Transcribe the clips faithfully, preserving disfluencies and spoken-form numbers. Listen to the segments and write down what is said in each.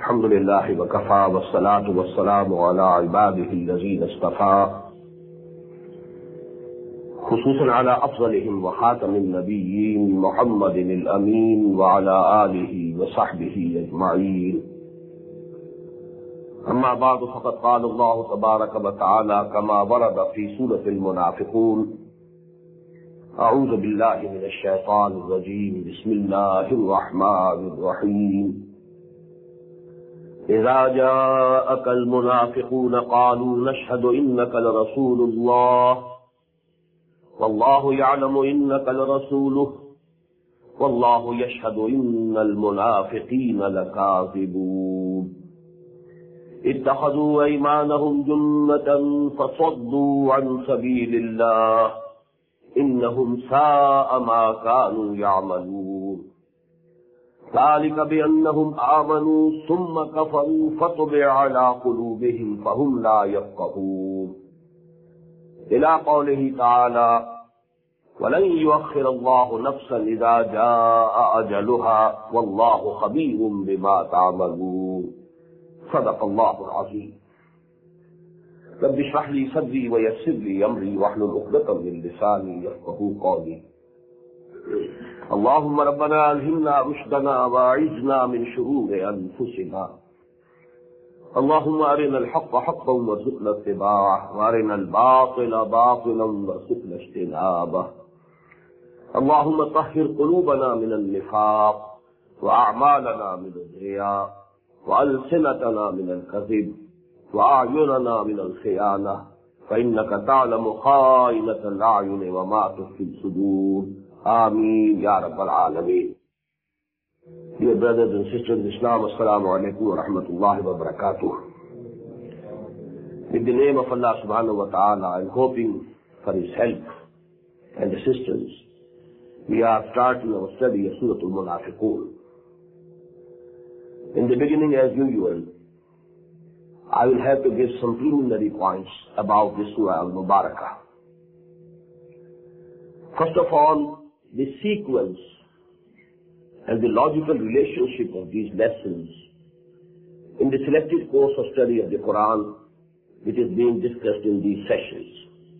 الحمد لله وكفى والصلاة والسلام على عباده الذين اصطفى خصوصا على أفضلهم وخاتم النبيين محمد الأمين وعلى آله وصحبه أجمعين. أما بعد فقد قال الله تبارك وتعالى كما ورد في سورة المنافقون: أعوذ بالله من الشيطان الرجيم بسم الله الرحمن الرحيم. إذا جاءك المنافقون قالوا نشهد إنك لرسول الله والله يعلم إنك لرسوله والله يشهد إن المنافقين لكاذبون اتخذوا أيمانهم جنة فصدوا عن سبيل الله إنهم ساء ما كانوا يعملون ذلك بأنهم آمنوا ثم كفروا فطبع على قلوبهم فهم لا يفقهون إلى قوله تعالى: ولن يؤخر الله نفسا إذا جاء أجلها والله خبير بما تعملون. صدق الله العظيم. رب اشرح لي صدري ويسر لي أمري واحلل عقدة من لساني يفقهوا قولي. اللهم ربنا ألهمنا رشدنا وأعذنا من شرور أنفسنا. اللهم أرنا الحق حقا وارزقنا اتباعه وأرنا الباطل باطلا وارزقنا اجتنابه. اللهم طهر قلوبنا من النفاق وأعمالنا من الرياء وألسنتنا من الكذب وأعيننا من الخيانة فإنك تعلم خائنة الأعين وما تخفي الصدور. آمين يا رب العالمين. Dear brothers and sisters in Islam, Assalamu alaikum wa rahmatullahi wa barakatuh. With the name of Allah subhanahu wa ta'ala and hoping for His help and assistance, we are starting our study of Surah Al-Munafiqun. In the beginning, as usual, I will have to give some preliminary points about this Surah Al-Mubarakah. First of all, the sequence and the logical relationship of these lessons in the selected course of study of the Quran which is being discussed in these sessions.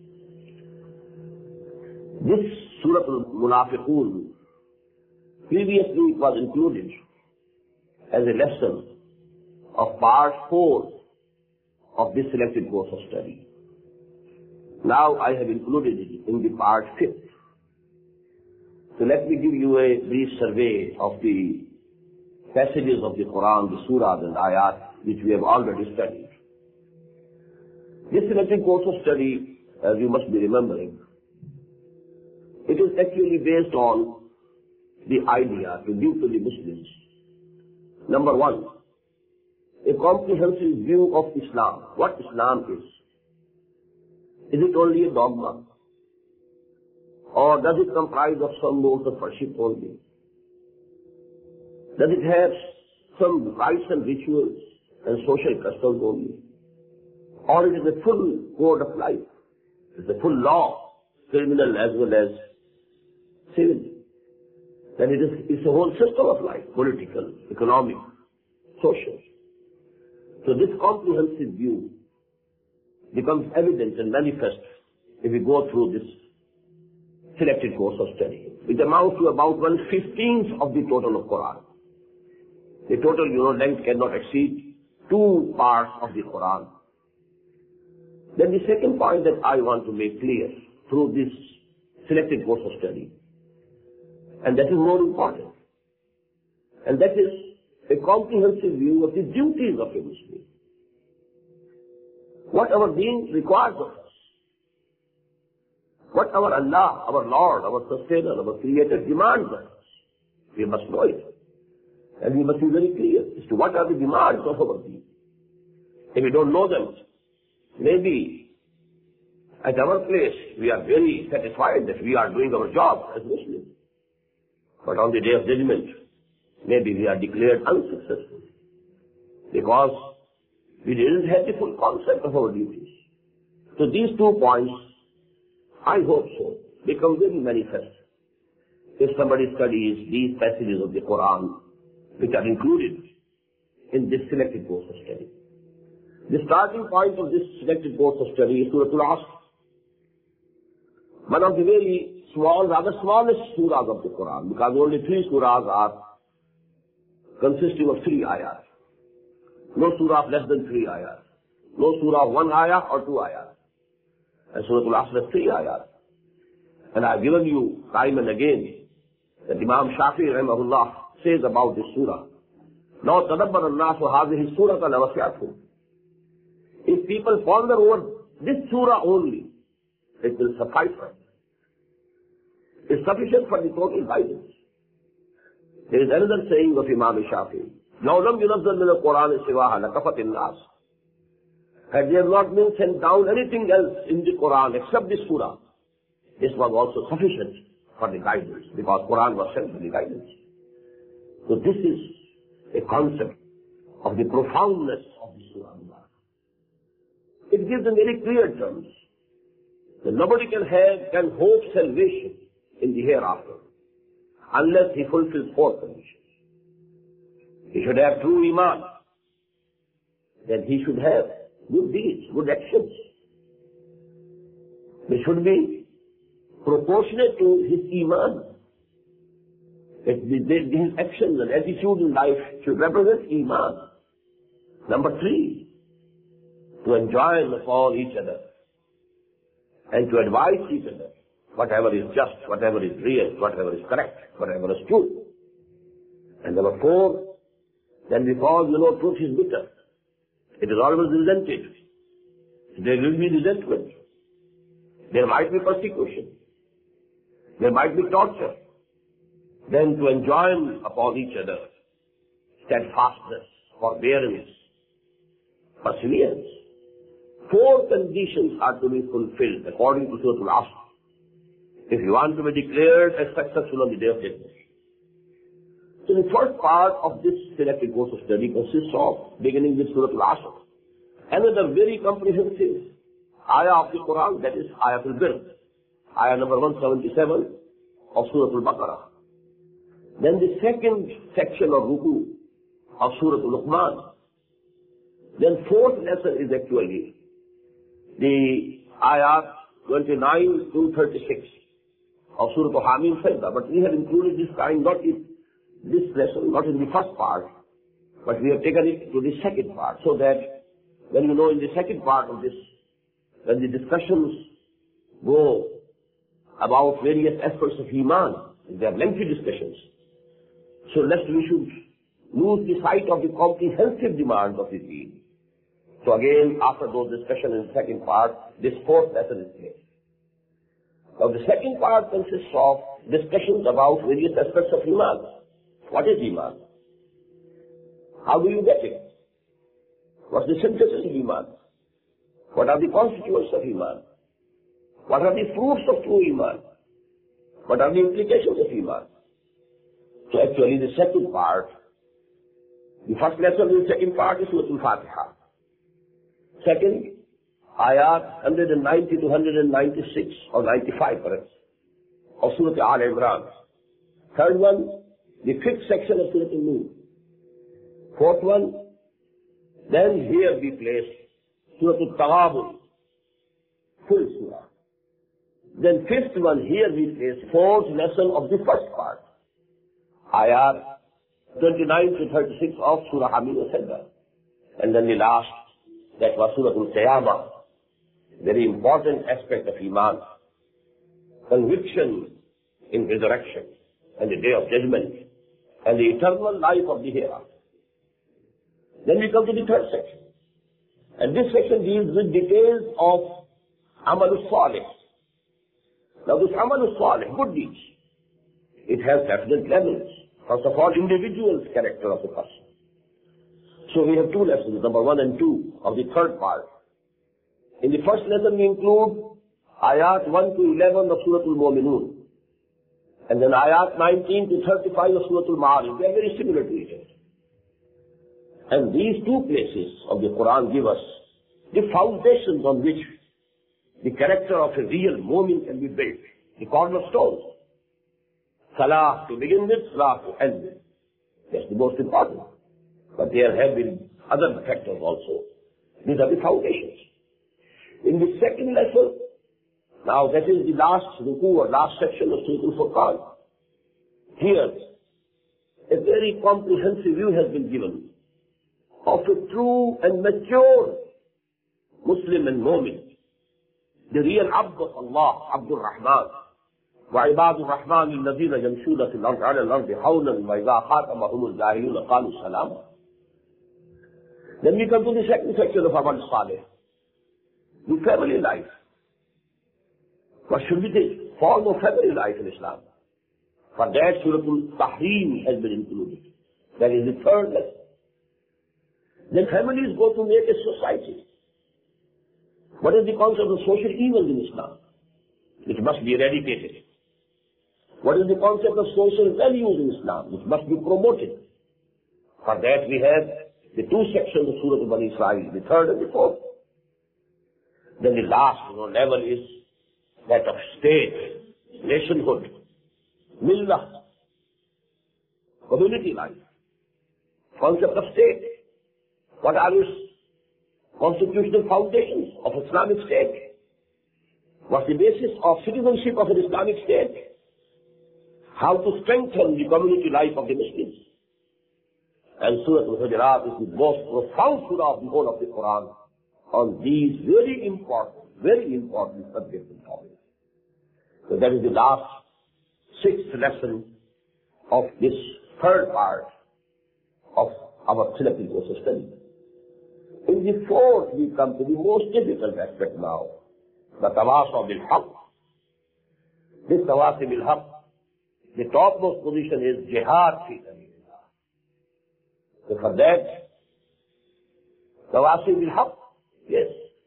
This Surah Al-Munafiqun previously was included as a lesson of part four of this selected course of study. Now I have included it in the part fifth. So let me give you a brief survey of the passages of the Quran, the surahs and ayat which we have already studied. This selected course of study, as you must be remembering, it is actually based on the idea to give to the Muslims, number one, a comprehensive view of Islam, what Islam is. Is it only a dogma? Or does it comprise of some modes of worship only? Does it have some rites and rituals and social customs only? Or it is a full code of life? It is a full law, criminal as well as civil. Then it is it's a whole system of life, political, economic, social. So this comprehensive view becomes evident and manifest if we go through this selected course of study. It amounts to about one fifteenth of the total of Quran. The total, you know, length cannot exceed two parts of the Quran. Then the second point that I want to make clear through this selected course of study, and that is more important, and that is a comprehensive view of the duties of a Muslim. What our deen requires of us. What our Allah, our Lord, our Sustainer, our Creator demands of us. We must know it. And we must be very clear as to what are the demands of our deen. If we don't know them, maybe at our place we are very satisfied that we are doing our job as Muslims. But on the day of judgment, maybe we are declared unsuccessful because we didn't have the full concept of our duties. So these two points, I hope so, become very manifest if somebody studies these passages of the Quran which are included in this selected course of study. The starting point of this selected course of study is Surah Al-Asr, one of the very small, rather smallest surahs of the Quran, because only three surahs are consisting of three ayahs. No surah of less than three ayahs. No surah of one ayah or two ayahs. And Surah Al-Asr has three ayahs. And I have given you time and again that Imam Shafi'i rahimahullah says about this surah, "Now tadabbar an-nasu hadhihi surata lawasi'atuhum." If people ponder over this surah only, it will suffice them. It's sufficient for the total guidance. There is another saying of Imam Shafi'i, "Law lam yunazzal min al-Quran siwaha lakafat an-nas." Had there not been sent down anything else in the Quran except this surah, this was also sufficient for the guidance, because Quran was sent for the guidance. So this is a concept of the profoundness of the surah. It gives in very clear terms that nobody can have, can hope salvation in the hereafter unless he fulfills four conditions. He should have true iman. Then he should have good deeds, good actions. They should be proportionate to his iman. That his actions and attitude in life should represent iman. Number three, to enjoin upon each other and to advise each other whatever is just, whatever is real, whatever is correct, whatever is true. And number four, then because you know truth is bitter, it is always resented. There will be resentment. There might be persecution. There might be torture. Then to enjoin upon each other steadfastness, forbearance, perseverance. Four conditions are to be fulfilled according to Surah Al-Asr if you want to be declared as successful on the Day of Judgment. So the first part of this selected course of study consists of beginning with Surah Al-Asr, another very comprehensive ayah of the Quran, that is Ayat al-Bir, ayah number one seventy-seven of Surah Al-Baqarah. Then the second section of Ruku of Surah Al-Luqman. Then fourth lesson is actually the ayat twenty-nine to thirty-six of Surah Al-Hamim Sajda. But we have included this kind not in this lesson, not in the first part, but we have taken it to the second part, so that when you know in the second part of this, when the discussions go about various aspects of Iman, they are lengthy discussions. So lest we should lose the sight of the comprehensive demands of the deen. So again, after those discussions in the second part, this fourth lesson is made. Now the second part consists of discussions about various aspects of Iman. What is Iman? How do you get it? What's the synthesis of Iman? What are the constituents of Iman? What are the fruits of true Iman? What are the implications of Iman? So actually the second part, the first lesson in the second part is Surah Al-Fatiha. Second, ayat one ninety to one ninety-six or ninety-five perhaps of Surah Al-Imran. Third one, the fifth section of Surah Al-Nur. Fourth one, then here we place Surah Al-Taghabun, full surah. Then fifth one, here we place fourth lesson of the first part, ayat twenty-nine to thirty-six of Surah Hamim Sajda. And then the last, that was Surah Al-Qiyamah, very important aspect of Iman, conviction in resurrection and the Day of Judgment and the eternal life of the hereafter. Then we come to the third section. And this section deals with details of Amalus Salih. Now this Amalus Salih, good deeds, it has definite levels. First of all, individual's character of the person. So we have two lessons, number one and two of the third part. In the first lesson we include ayat one to eleven of Surah Al-Mu'minun. And then ayat nineteen to thirty-five of Surah Al-Ma'arij. They are very similar to each other. And these two places of the Quran give us the foundations on which the character of a real mu'min can be built. The cornerstones. Salah to begin with, salah to end with. That's the most important. But there have been other factors also. These are the foundations. In the second lesson, now that is the last ruku or last section of Surah Al-Furqan. Here, a very comprehensive view has been given of a true and mature Muslim and Mu'min, the real Abd of Allah, Abdul Rahman. وَعِبَادُ الرَّحْمَنِ الَّذِينَ يَمْشُونَ فِي الْأَرْضِ عَلَى الْأَرْضِ هَوْنًا وَإِذَا خَاطَبَهُمُ الْجَاهِلُونَ قَالُوا سَلَامًا. Then we come to the second section of Amal Saleh, the family life. What should be the form of family life in Islam? For that, Surah Al-Tahrim has been included. That is the third lesson. Then families go to make a society. What is the concept of social evil in Islam? It must be eradicated. What is the concept of social values in Islam? It must be promoted. For that we have the two sections of Surah Bani Israel, the third and the fourth. Then the last you know, level is that of state, nationhood, millah, community life, concept of state. What are its constitutional foundations of Islamic state? What's the basis of citizenship of an Islamic state? How to strengthen the community life of the Muslims. And Surah Al-Hujurat is the most profound surah of the whole of the Quran on these very important, very important subjects and topics. So that is the last sixth lesson of this third part of our syllabus ecosystem. In the fourth, we come to the most difficult aspect now, the Tawasaw bil-Haq. This Tawasaw bil-Haq, the topmost position is jihad fi sabilillah. So for that, Tawasaw bil-Haq, yes,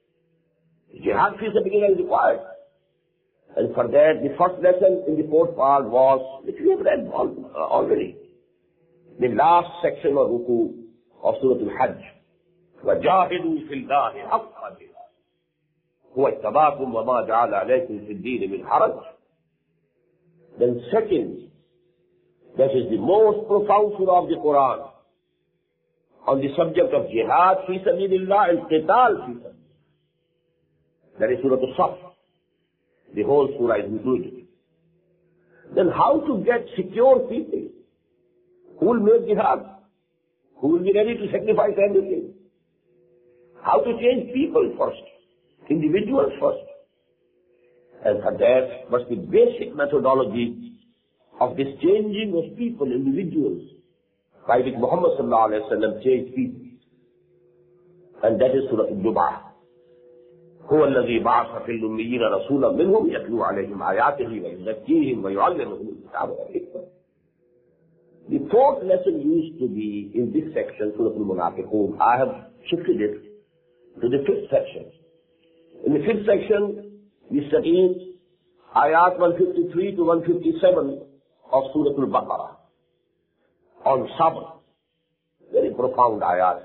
jihad fi sabilillah is required. And for that, the first lesson in the fourth part was, which we have read already, the last section of Ruku of Surah Al-Hajj. وَجَاهِدُوا فِي اللَّهِ حَقَّ جِهَادِهِ هُوَ اتَّبَاكُمْ وَمَا جَعَلَ عَلَيْكُمْ فِي الدِّينِ مِنْ حَرَجٍ. Then second, that is the most profound surah of the Quran on the subject of jihad fi sabilillah and qital fi sabilillah. That is Surah Al-Saf. The whole surah is included. Then how to get secure people who will make jihad, who will be ready to sacrifice everything. How to change people first, individuals first. And for that, what's the basic methodology of this changing of people, individuals, by which Muhammad sallallahu alayhi wa sallam changed people. And that is Surah Al-Jumu'ah. هو الذي بعث في الأميين رسولا منهم يتلو عليهم آياته ويزكيهم ويعلمهم الكتاب والحكمة. The fourth lesson used to be in this section, Surah Al-Munafiqun. I have shifted it to the fifth section. In the fifth section, we studied ayat one fifty-three to one fifty-seven of Surah Al-Baqarah on Sabr. Very profound ayat.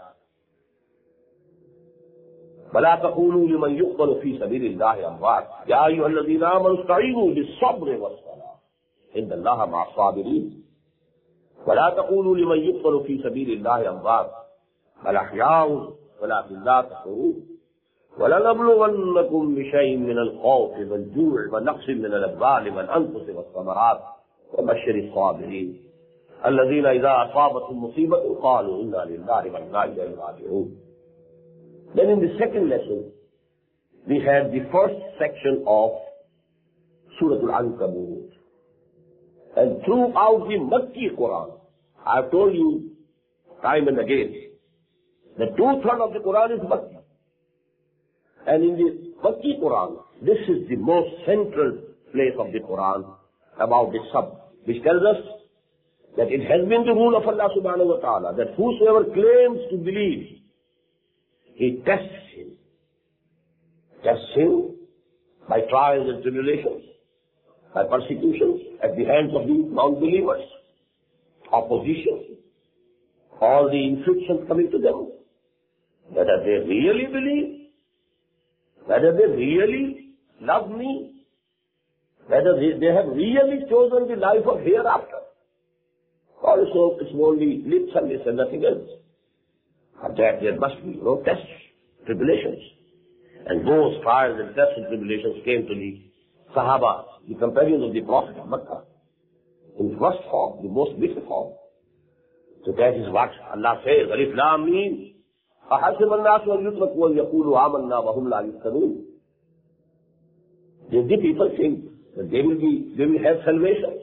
وَلَا تَقُولُوا لِمَنْ يُقْتَلُ فِي سَبِيلِ اللَّهِ أَمْوَاتٌ يَا أَيُّهَا الَّذِينَ آمَنُوا اسْتَعِينُوا بِالصَّبْرِ وَالصَّلَاةِ إِنَّ اللَّهَ مَعَ الصَّابِرِينَ وَلَا تَقُولُوا لِمَنْ يُقْتَلُ فِي سَبِيلِ اللَّهِ أَمْوَاتٌ بَلْ أَحْيَاءٌ وَلَكِنْ لَا تَشْعُرُونَ وَلَنَبْلُوَنَّكُمْ بِشَيْءٍ مِنَ الْخَوْفِ وَالْجُوعِ وَنَقْصٍ مِنَ الْأَمْوَالِ وَالْأَنْفُسِ وَالثَّمَرَاتِ وَبَشِّرِ الصَّابِرِينَ الَّذِينَ إِذَا أَصَابَتْهُمْ مُصِيبَةٌ قَالُوا إِنَّا لِلَّهِ وَإِنَّا إِلَيْهِ رَاجِعُونَ. Then in the second lesson, we had the first section of Surah Al-Ankabut. And throughout the Makki Quran, I have told you time and again, the two-thirds of the Quran is Makki. And in the Makki Quran, this is the most central place of the Quran about this subject, which tells us that it has been the rule of Allah subhanahu wa ta'ala that whosoever claims to believe, he tests him. Tests him by trials and tribulations, by persecutions at the hands of the non-believers, opposition, all the inflictions coming to them. Whether they really believe, whether they really love me, whether they, they have really chosen the life of hereafter. Also, it's only lip service and nothing else. But that there must be no tests, tribulations. And those trials and tests and tribulations came to the Sahaba, the companions of the Prophet of Makkah, in first form, the most bitter form. So that is what Allah says, Alif Lam Mim, أَحَسِبَ النَّاسُ أَن يُتْرَكُوا أَن يَقُولُوا آمَنَّا وَهُمْ لَا يُفْتَنُونَ. Did the people think that they will be, they will have salvation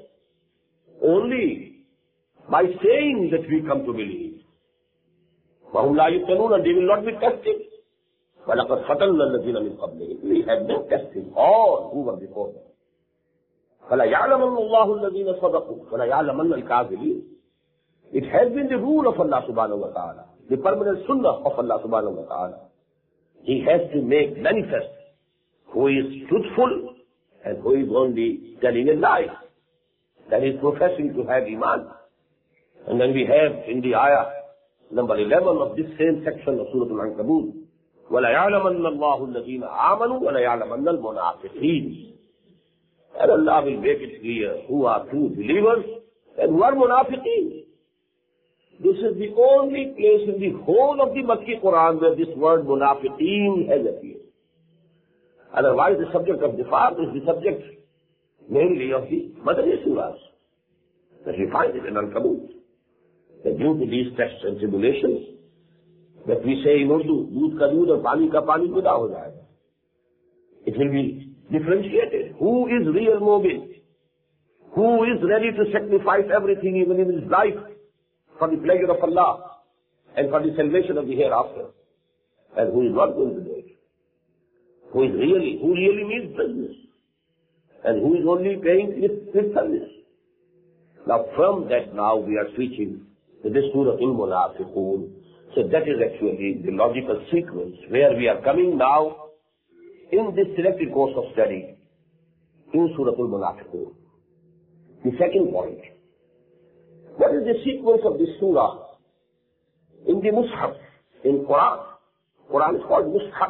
only by saying that we come to believe? وَهُمْ لَا يُفْتَنُونَ, and they will not be tested. وَلَقَدْ فَتَنَّا الَّذِينَ مِنْ قَبْلِهِمْ. We have been testing all who were before them. فَلَيَعْلَمَنَّ اللَّهُ الَّذِينَ صَدَقُوا وَلَيَعْلَمَنَّ الْكَاذِبِينَ. It has been the rule of Allah subhanahu wa ta'ala, the permanent sunnah of Allah subhanahu wa ta'ala. He has to make manifest who is truthful and who is only telling a lie, that is professing to have iman. And then we have in the ayah number eleven of this same section of Surah Al-Ankabut, وَلَيَعْلَمَنَّ اللَّهُ الَّذِينَ آمَنُوا وَلَيَعْلَمَنَّ الْمُنَافِقِينَ. And Allah will make it clear who are true believers and who are munafiqeen. This is the only place in the whole of the Makki Quran where this word munafiqeen has appeared. Otherwise, the subject of nifaq is the subject mainly of the Madani surahs, that we find it in Al-Kabut. That due to these tests and tribulations, that we say in Urdu, दूध का दूध और पानी का पानी जुदा हो जाएगा. It will be differentiated. Who is real mu'min? Who is ready to sacrifice everything, even in his life, for the pleasure of Allah and for the salvation of the hereafter? And who is not going to do it? Who is really, who really means business? And who is only paying lip service? Now from that now we are switching to this Surah Al-Munafiqun. So that is actually the logical sequence where we are coming now in this selected course of study in Surah Al-Munafiqun. The second point. What is the sequence of this surah? In the Mus'haf, in Quran. Quran is called Mus'haf.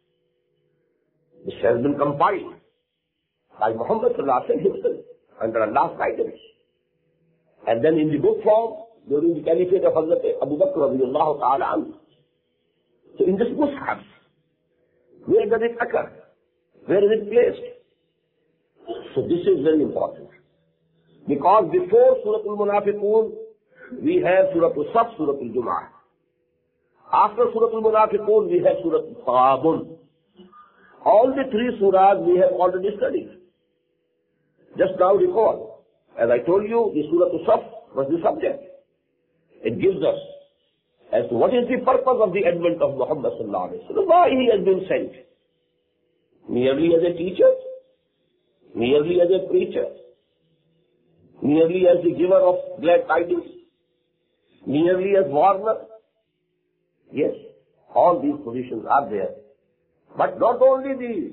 This has been compiled by Muhammad sallallahu alaihi wasallam himself under Allah's guidance. And then in the book form, during the caliphate of Hazrat Abu Bakr radiyallahu ta'ala anhu. So in this Mus'haf, where does it occur? Where is it placed? So this is very important. Because before Surah Al-Munafiqun, we have Surah Al-Saf, Surah Al-Jum'ah. After Surah Al-Munafiqun, we have Surah Al-Taghabun. All the three surahs we have already studied. Just now recall, as I told you, the Surah Al-Saf was the subject. It gives us as to what is the purpose of the advent of Muhammad sallallahu alaihi wasallam, why he has been sent. Merely as a teacher, merely as a preacher, merely as the giver of glad tidings, merely as warner. Yes, all these positions are there. But not only these.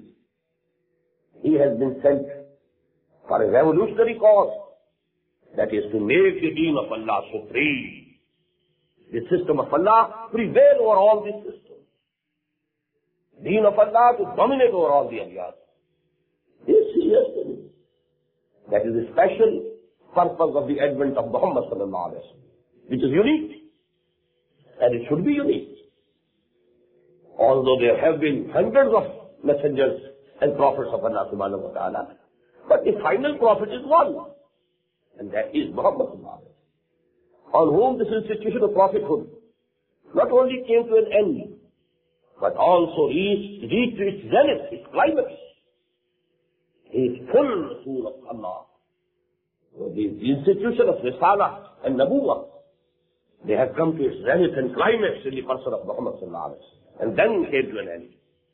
He has been sent for a revolutionary cause, that is to make the deen of Allah supreme. The system of Allah prevail over all these systems. Deen of Allah to dominate over all the areas. This he has to do. That is the special purpose of the advent of Muhammad sallallahu alaihi wasallam, which is unique, and it should be unique. Although there have been hundreds of messengers and prophets of Allah subhanahu wa ta'ala, but the final prophet is one, and that is Muhammad sallallahu alaihi wasallam, on whom this institution of prophethood not only came to an end, but also reached, reached its zenith, its climax. He is full Rasul of Allah. So the institution of Risalah and Nabuwah, they have come to its zenith and climax in the person of Muhammad sallallahu alaihi wasallam, and then came to an end.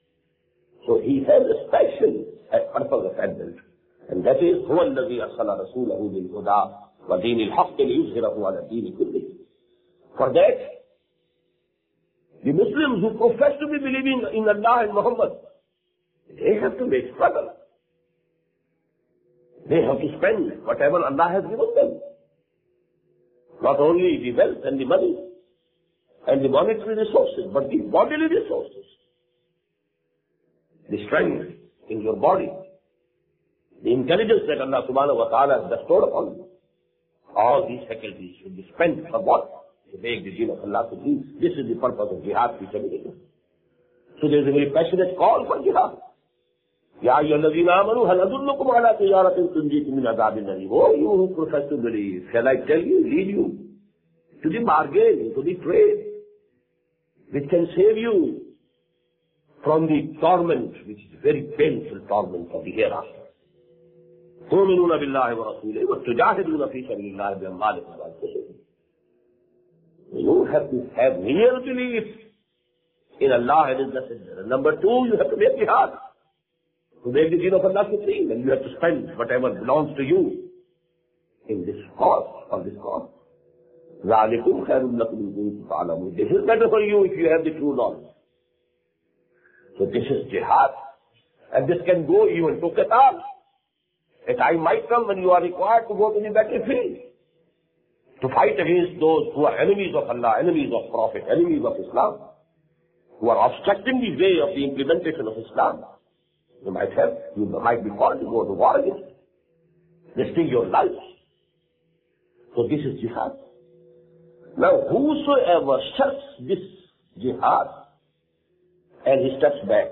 So he has a special purpose of advent, and that is هو الذي أرسل رسوله بالهدى ودين الحق ليظهره على الدين كله. For that, the Muslims who profess to be believing in Allah and Muhammad, they have to make struggle. They have to spend whatever Allah has given them. Not only the wealth and the money and the monetary resources, but the bodily resources. The strength in your body, the intelligence that Allah subhanahu wa ta'ala has bestowed upon you. All these faculties should be spent for what? to make the deen of Allah supreme. This is the purpose of jihad, fi sabilillah. So there is a very passionate call for jihad. Ya ayyuhalladhina amanu hal adullukum ala tijaratin tunjikum min adhabin alim. Oh, you who profess to believe, shall I tell you, lead you to the bargain, to the trade, which can save you from the torment, which is very painful torment of the hereafter. تؤمنون بالله ورسوله وتجاهدون في سبيل الله بأموالكم وأنفسكم. You have to have real belief in Allah and His Messenger. And number two, you have to make jihad to make the deen of Allah supreme, and you have to spend whatever belongs to you in this cause, on this cause. ذَلِكُمْ خَيْرٌ لَكُمْ إِن كُنتُمْ تَعْلَمُونَ. This is better for you if you have the true knowledge. So this is jihad, and this can go even to Qatar. A time might come when you are required to go to the battlefield to fight against those who are enemies of Allah, enemies of Prophet, enemies of Islam, who are obstructing the way of the implementation of Islam. You might have, you might be called to go to war against them, risking your life. So this is jihad. Now, whosoever shuts this jihad and he steps back,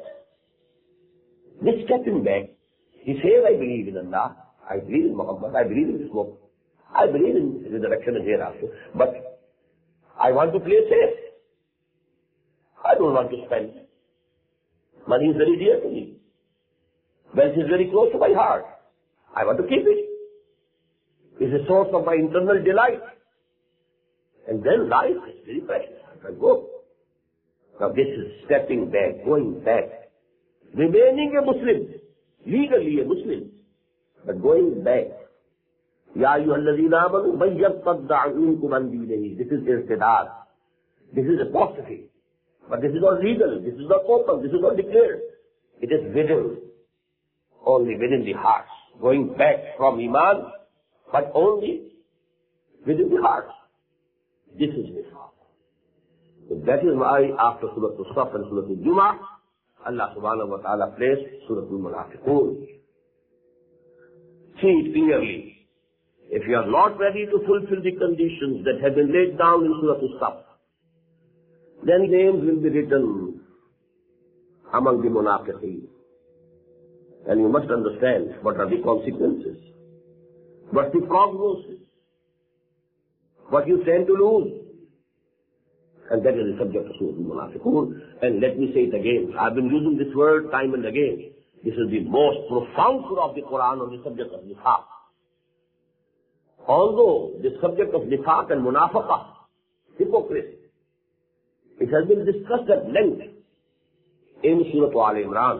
this stepping back, he says, I believe in Allah, I believe in Muhammad, I believe in this book, I believe in resurrection and hereafter, but I want to play safe. I don't want to spend. Money is very dear to me. Wealth is very close to my heart. I want to keep it. It's a source of my internal delight. And then life is very precious. I can go. Now this is stepping back, going back, remaining a Muslim. Legally a Muslim, but going back. Ya ayyuhalladhina amanu man yartadda minkum an dinihi. This is irtidad. This is apostasy. But this is not legal. This is not open. This is not declared. It is within, only within the heart. Going back from Iman, but only within the heart. This is nifaq. So that is why after Surah Al-Saf and Surah Al-Jumu'ah, Allah subhanahu wa ta'ala placed Surah Al-Munafiqun. See it clearly. If you are not ready to fulfill the conditions that have been laid down in Surah Al-Saf, then names will be written among the Munafiqeen. And you must understand what are the consequences. What's the prognosis? What you stand to lose. And that is the subject of Surah Al-Munafiqun. And let me say it again. I've been using this word time and again. This is the most profound surah of the Quran on the subject of nifaq. Although the subject of nifaq and munafaqah, hypocrisy, it has been discussed at length in Surah Al-Imran,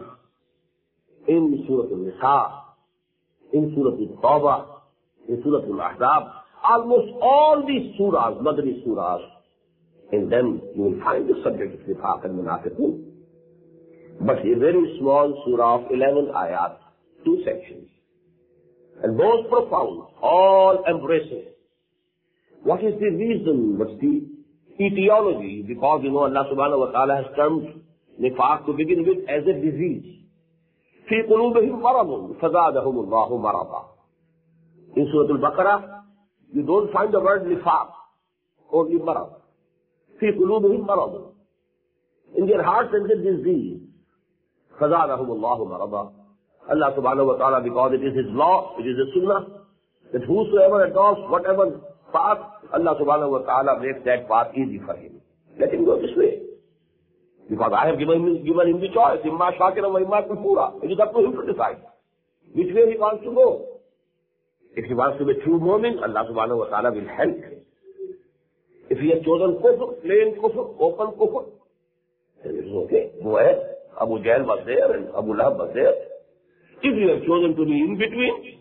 in Surah Al-Nisa, in Surah Al-Tawbah, in Surah Al-Ahzab. Almost all these surahs, Madani surahs, in them you will find the subject of nifaq and munafiqun. But a very small surah of eleven ayat, two sections. And most profound, all embracing. What is the reason? What's the etiology? Because you know Allah subhanahu wa ta'ala has termed nifaq to begin with as a disease. في قلوبهم مرض فزادهم الله مرضا. In Surah Al-Baqarah, you don't find the word nifaq, only marad. في قلوبهم مرض. In their hearts there is a disease. فزادهم الله مرضا. Allah subhanahu wa ta'ala, because it is His law, it is a sunnah, that whosoever adopts whatever path, Allah subhanahu wa ta'ala makes that path easy for him. Let him go this way. Because I have given him, given him the choice, imma shakiran wa imma kafura. It is up to him to decide which way he wants to go. If he wants to be true mu'min, Allah subhanahu wa ta'ala will help him. If he has chosen kufr, plain kufr, open kufr, then it is okay. Go ahead. Abu Jahl was there and Abu Lahab was there. If you have chosen to be in between,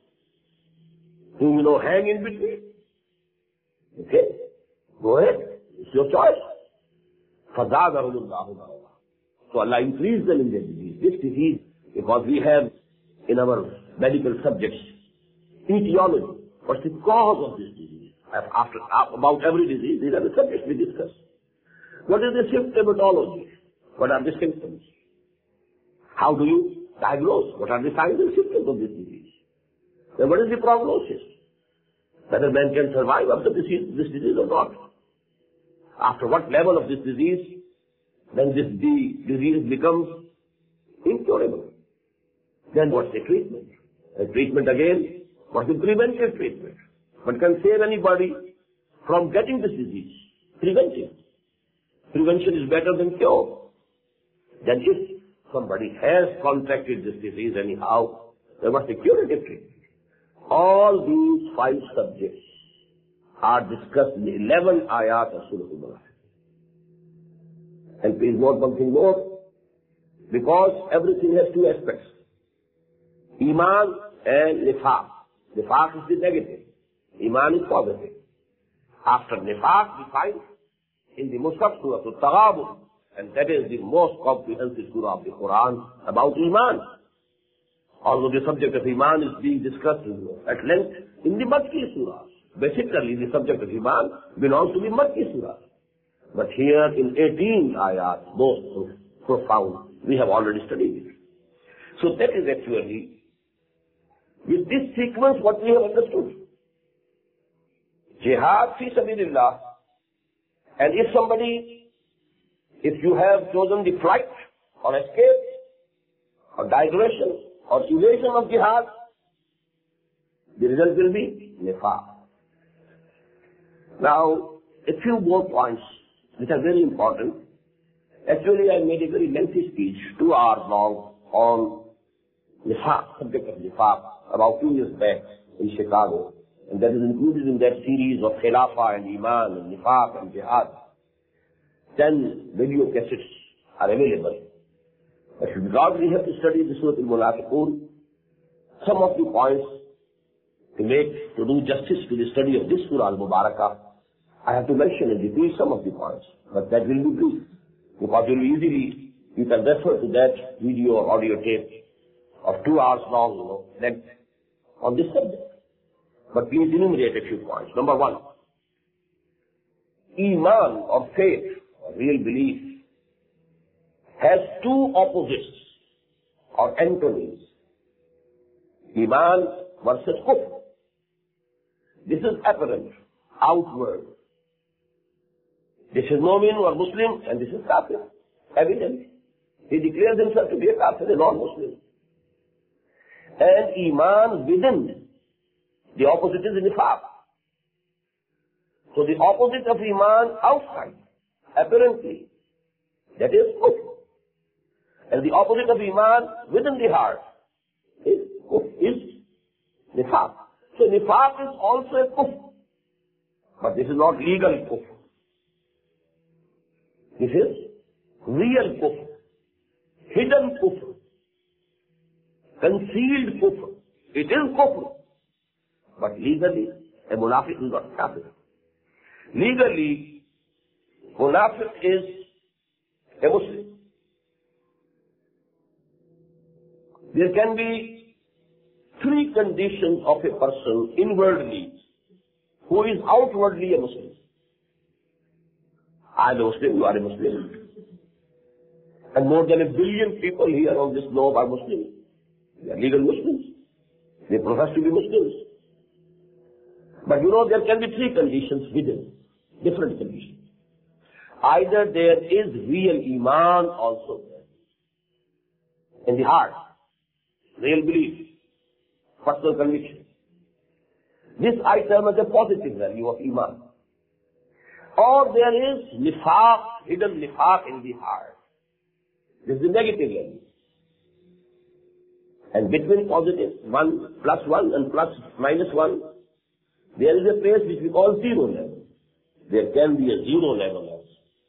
whom you know hang in between, okay, go ahead. It's your choice. فَزَادَهُمُ اللَّهُ مَرَضًا. So Allah increased them in their disease. This disease, because we have in our medical subjects, etiology, what's the cause of this disease? After, about every disease, these are the subjects we discuss. What is the symptomatology? What are the symptoms? How do you diagnose? What are the signs and symptoms of this disease? Then what is the prognosis? Whether man can survive after this, this disease or not? after what level of this disease, then this disease becomes incurable. Then what's the treatment? The treatment again, what's the preventive treatment? What can save anybody from getting this disease? Preventive. Prevention is better than cure. Then if somebody has contracted this disease anyhow, there must be curative treatment. All these five subjects are discussed in the eleven ayat of Surah Al-Munafiqun. And please note one thing more, because everything has two aspects. Iman and Nifaq. Nifaq is the negative. Iman is positive. After Nifaq, we find in the Musaf Surah Al-Taghabun, and that is the most comprehensive surah of the Quran about Iman. Although the subject of Iman is being discussed at length in the Makki surah. Basically, the subject of Iman belongs to the Makki surah. But here in eighteen ayat, most profound, we have already studied it. So that is actually, with this sequence, what we have understood. Jihad fi sabilillah. And if somebody, if you have chosen the flight or escape or digression or evasion of jihad, the result will be nifaq. Now, a few more points which are very important. Actually, I made a very lengthy speech, two hours long, on nifaq, subject of nifaq, about two years back in Chicago. And that is included in that series of Khilafah and Iman and Nifaq and Jihad. Ten video cassettes are available. But because we have to study the Surah Al-Munafiqun, some of the points to make, to do justice to the study of this Surah Al-Mubarakah, I have to mention and repeat some of the points. But that will be brief. Because you will easily, you can refer to that video or audio tape of two hours long, you know, length on this subject. But please enumerate a few points. Number one, Iman or faith, or real belief, has two opposites or antonyms. Iman versus kufr. This is apparent, outward. This is mu'min or Muslim, and this is kafir. Evident. He declares himself to be a kafir, a non-Muslim. And Iman within, the opposite is nifaq. So the opposite of Iman outside, apparently, that is kufr. And the opposite of Iman within the heart is kufr, is nifaq. So nifaq is also a kufr. But this is not legal kufr. This is real kufr, hidden kufr, concealed kufr. It is kufr. But legally, a munafiq is not kafir. Legally, munafiq is a Muslim. There can be three conditions of a person inwardly who is outwardly a Muslim. I am a Muslim, you are a Muslim. And more than a billion people here on this globe are Muslims. They are legal Muslims. They profess to be Muslims. But you know, there can be three conditions within, different conditions. Either there is real Iman also in the heart, real belief, personal conviction. This I term as a positive value of Iman. Or there is nifaq, hidden nifaq in the heart. This is the negative value. And between positive, one plus one and plus minus one, there is a place which we call zero level. There can be a zero level also.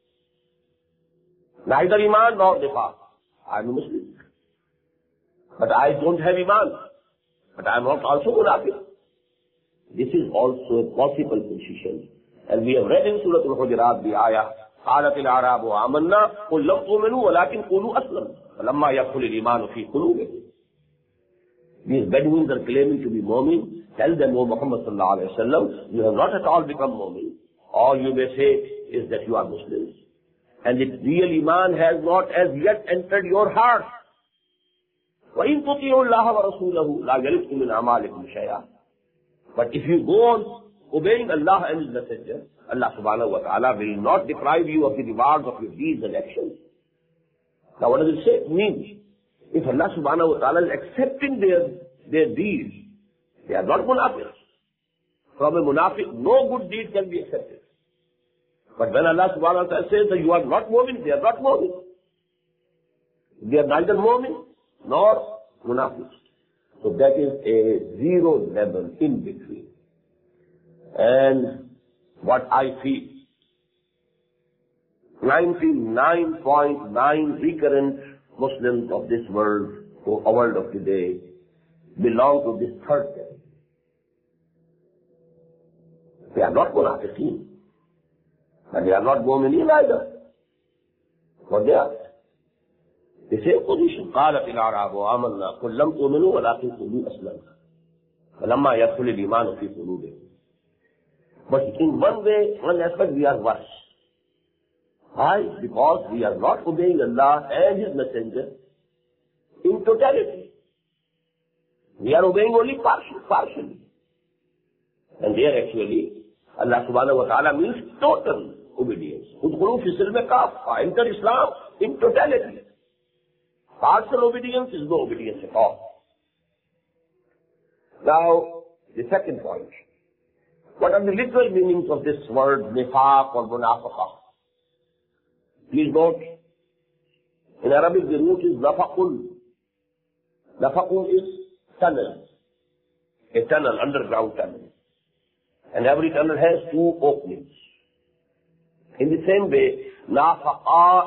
Neither Iman nor nifaq. I am a Muslim. But I don't have Iman. But I am not also munafiq. This is also a possible position. And we have read in Surah Al-Hujurat the ayah, قالت الأعراب آمنا قل لم تؤمنوا ولكن قولوا أسلمنا فلما يدخل الإيمان في قلوبكم. These Bedouins are claiming to be mu'min. Tell them, O Muhammad sallallahu alayhi wa sallam, you have not at all become mu'min. All you may say is that you are Muslims. And the real Iman has not as yet entered your heart. وَإِن تُطِيعُوا اللَّهَ وَرَسُولَهُ لَا يَلِدْكُم مِّنْ أَعْمَالِكُمْ شَيْئًا. But if you go on obeying Allah and His Messenger, Allah subhanahu wa ta'ala will not deprive you of the rewards of your deeds and actions. Now what does it say? It means, if Allah subhanahu wa ta'ala is accepting their, their deeds, they are not munafiqs. From a munafiq, no good deed can be accepted. But when Allah subhanahu wa ta'ala says that you are not mu'min, they are not mu'min. They are neither mu'min nor munafiq. So that is a zero level in between. And what I feel, ninety-nine point nine recurrent Muslims of this world, or world of today, belong to this third category. They are not munafiqeen, but they are not mu'mineen either. What they are? The same position. قالت الأعراب آمنا قل لم تؤمنوا ولكن قولوا أسلمنا فلما يدخل الإيمان في قلوبكم. But in one way, one aspect, we are worse. Why? Because we are not obeying Allah and His Messenger in totality. We are obeying only partially. partially. And there actually, Allah subhanahu wa ta'ala means total obedience. Udkhulu fi silmi kaffa, enter Islam in totality. Partial obedience is no obedience at all. Now, the second point. What are the literal meanings of this word nifaq or munafiqah? Please note, in Arabic the root is nafaqun. Nafaqun is tunnel. A tunnel, underground tunnel. And every tunnel has two openings. In the same way, nafaqa,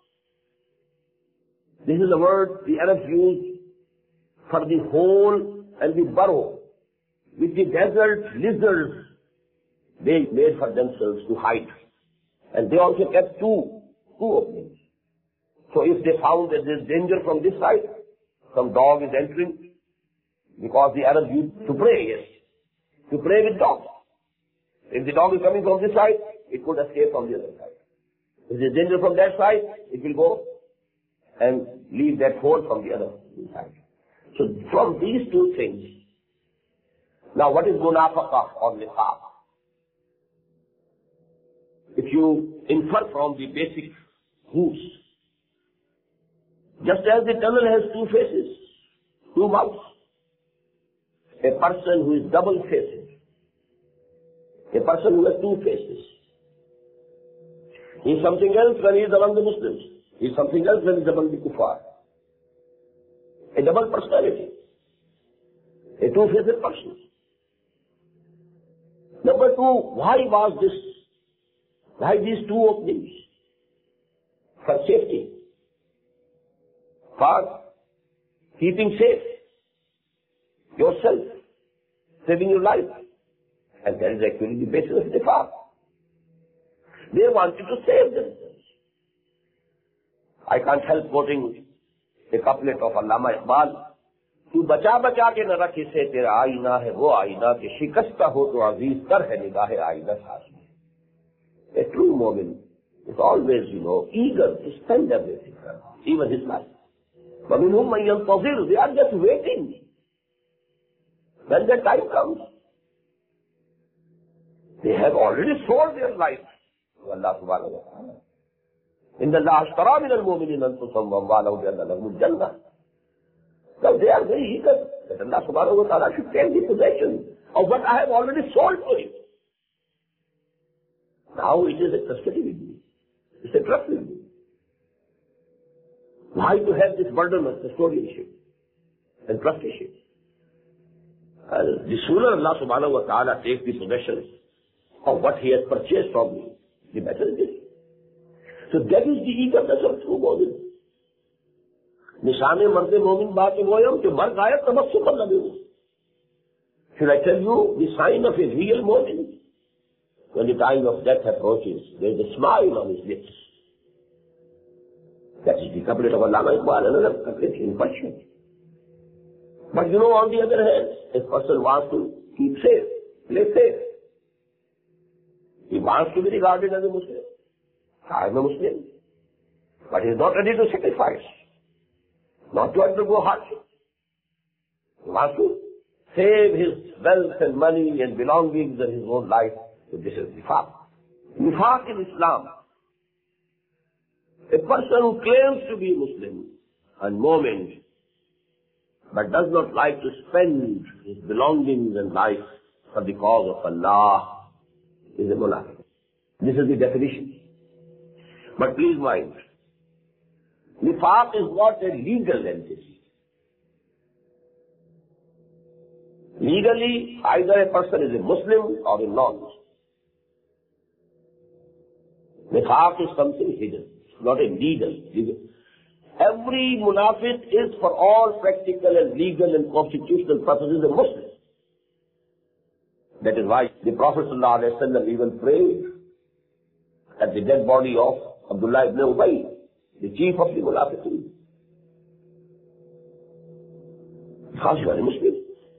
this is a word the Arabs use for the hole and the burrow, which the desert lizards they made for themselves to hide. And they also kept two, two openings. So if they found that there is danger from this side, some dog is entering, because the Arabs used to pray, yes, to pray with dogs. If the dog is coming from this side, it could escape from the other side. If there is danger from that side, it will go and leave that hole from the other side. So from these two things, now what is munafaqah or nifaq? If you infer from the basic roots, just as the tunnel has two faces, two mouths, a person who is double-faced, a person who has two faces, he is something else when he is among the Muslims, he is something else when he is among the kuffar. A double personality, a two-faced person. Number two, why was this? Why these two openings? For safety. For keeping safe yourself, saving your life. And that is actually the basis of nifaq. They wanted to save themselves. I can't help quoting a couplet of Allama Iqbal. तू बचा बचा के न रख इसे तेरा आईना है वो आईना कि शिकस्ता हो तो अजीज तर है निगाह आईना साथ में. A true moment is always, you know, eager to spend everything, even his life. But in whom they are just waiting. When the time comes, they have already sold their life to Allah subhanahu wa ta'ala. Inna Allah ashtara min al-mu'minina anfusahum wa amwalahum bi anna lahumul jannah. Now they are very eager that Allah subhanahu wa ta'ala should take the possession of what I have already sold to him. Now it is a custody with me. It's a trust with me. Why to have this burden of custodianship and trusteeship? Uh, the sooner Allah subhanahu wa ta'ala takes the possession of what he has purchased from me, the better it is. So that is the eagerness of true mu'min. निशाने मर्दे मोमिन बात वो है कि मर गायब तबस्सुम पर लगे हुए. Should I tell you the sign of a real mu'min? When the time of death approaches, there is a smile on his lips. That is the couplet of Allama Iqbal, another couplet in Persian. But you know, on the other hand, a person wants to keep safe, play safe. He wants to be regarded as a Muslim. I am a Muslim. But he is not ready to sacrifice, not to undergo hardship. He wants to save his wealth and money and belongings and his own life. So this is nifaq. Nifaq in Islam. A person who claims to be Muslim and mu'min, but does not like to spend his belongings and life for the cause of Allah, is a munafiq. This is the definition. But please mind, nifaq is not a legal entity. Legally, either a person is a Muslim or a non-Muslim. Nifaq is something hidden, not a legal. legal. Every munafiq is for all practical and legal and constitutional purposes a Muslim. That is why the Prophet ﷺ even prayed at the dead body of Abdullah ibn Ubay, the chief of the munafiqeen. Because you are a Muslim.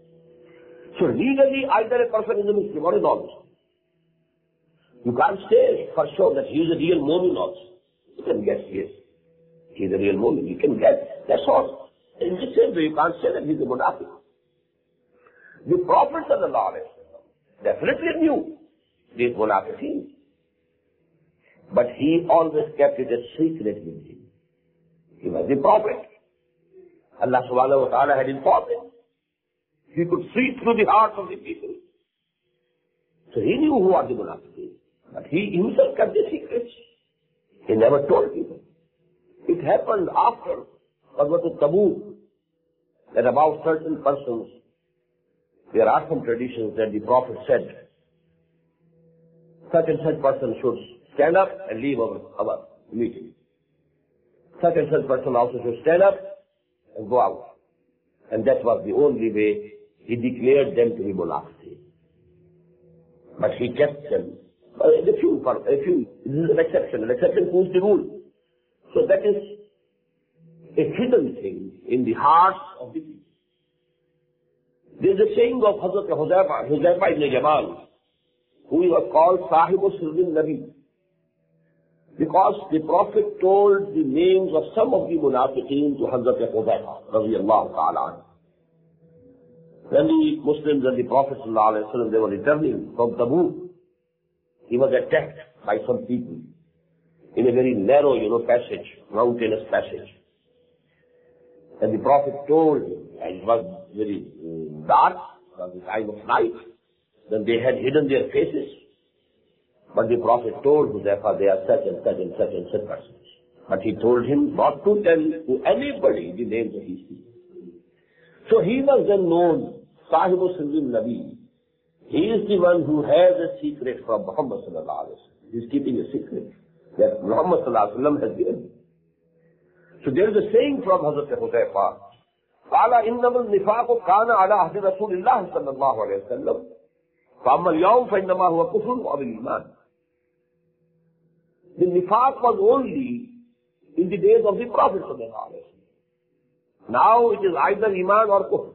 So legally, either a person is a Muslim or a non-Muslim. You can't say for sure that he is a real mu'min also. You can guess, yes. He is a real mu'min. You can guess. That's all. In the same way, you can't say that he is a munafiq. The Prophet ﷺ definitely knew these munafiqeen. But he always kept it a secret with him. He was the Prophet. Allah subhanahu wa ta'ala had informed him. He could see through the hearts of the people. So he knew who are the munafiqeen. But he himself kept the secrets. He never told people. It happened after Ghazwat Tabuk that about certain persons, there are some traditions that the Prophet said, such and such person should stand up and leave our, our meeting. Such and such person also should stand up and go out. And that was the only way he declared them to be munafiqeen. But he kept them. Uh, a few, a few, this is an exception. An exception proves the rule. So that is a hidden thing in the hearts of the people. There is a saying of Hazrat Huzaifa, Huzaifa ibn Yaman, who was called Sahibu Sirrin Nabi, because the Prophet told the names of some of the munafiqeen to Hazrat Huzaifa, radiyallahu ta'ala. When the Muslims and the Prophet sallallahu alayhi wa sallam, they were returning from Tabuk, he was attacked by some people in a very narrow, you know, passage, mountainous passage. And the Prophet told him, and it was very um, dark, it was the time of night, then they had hidden their faces. But the Prophet told Huzaifa, they are such and such and such and such persons. But he told him not to tell to anybody the names of his people. So he was then known, Sahibu Sirrin Nabi. He is the one who has a secret from Muhammad sallallahu alaihi wasallam. He is keeping a secret that Muhammad sallallahu alaihi wasallam has given. So there is a saying from Hazrat Huzaifa, قال إنما النفاق كان على عهد رسول الله صلى الله عليه وسلم فأما اليوم فإنما هو كفر وبالإيمان. The nifaq was only in the days of the Prophet sallallahu alaihi wasallam. Now it is either iman or kufr.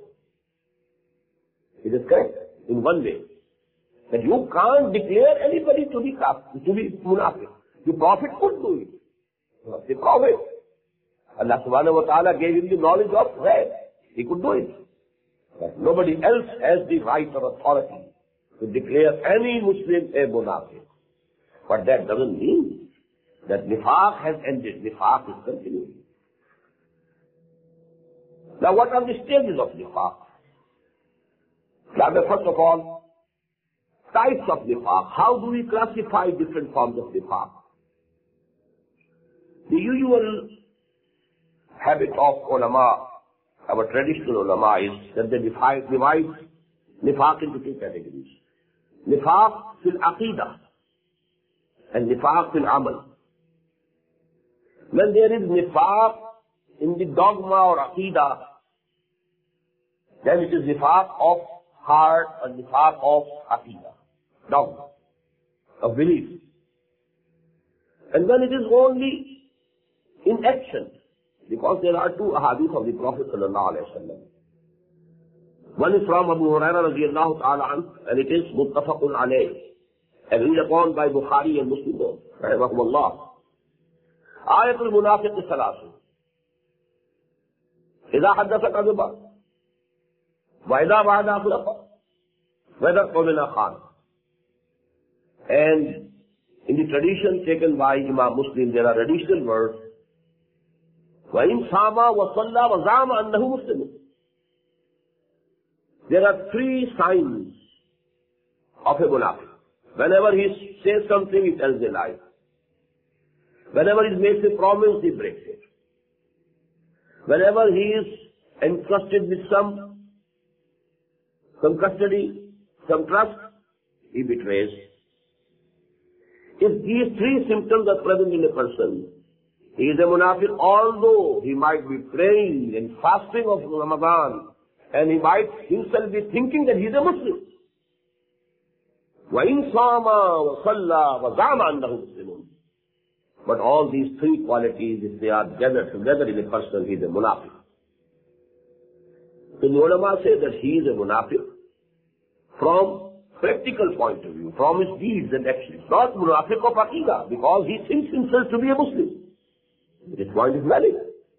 It is correct in one way that you can't declare anybody to be kafir, to be munafiq. The Prophet could do it. The Prophet, Allah subhanahu wa ta'ala gave him the knowledge of that. He could do it. But nobody else has the right or authority to declare any Muslim a munafiq. But that doesn't mean that nifaq has ended. Nifaq is continuing. Now what are the stages of nifaq? Now first of all, types of nifaq. How do we classify different forms of nifaq? The usual habit of ulama, our traditional ulama, is that they divide, divide nifaq into two categories. Nifaq fil aqidah and nifaq fil amal. When there is nifaq in the dogma or aqidah, then it is nifaq of heart and nifaq of aqidah, dogma, of belief. And when it is only in action, because there are two ahadith of the Prophet sallallahu alaihi wasallam. One is from Abu Hurairah radiyallahu ta'ala anhu, and it is muttafaqun alayh, agreed upon by Bukhari and Muslim, rahimahumullah. Ayatul munafiq salasu. Idha haddatha kadhaba, وَإِذَا وَعَدَ أَخْلَفَ, whether Qawmina Khan. And in the tradition taken by Imam Muslim, there are additional words. وَإِنْ صَامَ وَصَلَّى وَزَعَمَ أَنَّهُ مُسْلِمٌ. There are three signs of a munafiq. Whenever he says something, he tells a lie. Whenever he makes a promise, he breaks it. Whenever he is entrusted with some, some custody, some trust, he betrays. If these three symptoms are present in a person, he is a munafiq, although he might be praying and fasting of Ramadan, and he might himself be thinking that he is a Muslim. وَإِنْ صَامَ وَصَلَّى وَزَعَمَ أَنَّهُ مُسْلِمٌ. But all these three qualities, if they are gathered together in a person, he is a munafiq. So the ulama say that he is a munafiq from practical point of view, from his deeds and actions. Not munafiq of aqidah, because he thinks himself to be a Muslim. This point is valid.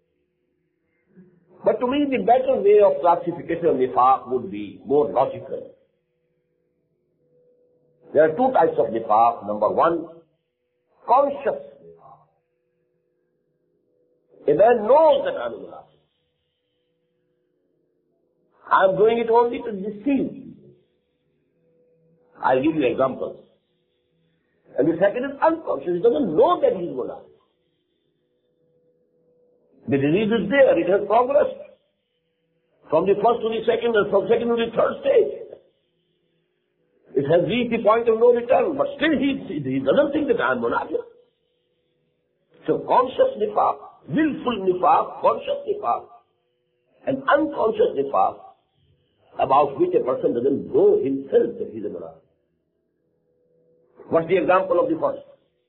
But to me, the better way of classification of nifaq would be more logical. There are two types of nifaq. Number one, conscious nifaq. A man knows that I am a munafiq. I am doing it only to deceive. I'll give you examples. And the second is unconscious. He doesn't know that he is munafiq. The disease is there. It has progressed from the first to the second and from second to the third stage. It has reached the point of no return, but still he, he doesn't think that I am munafiq. So conscious nifaq, willful nifaq, conscious nifaq, and unconscious nifaq, about which a person doesn't know himself that he is a munafiq. What's the example of the first?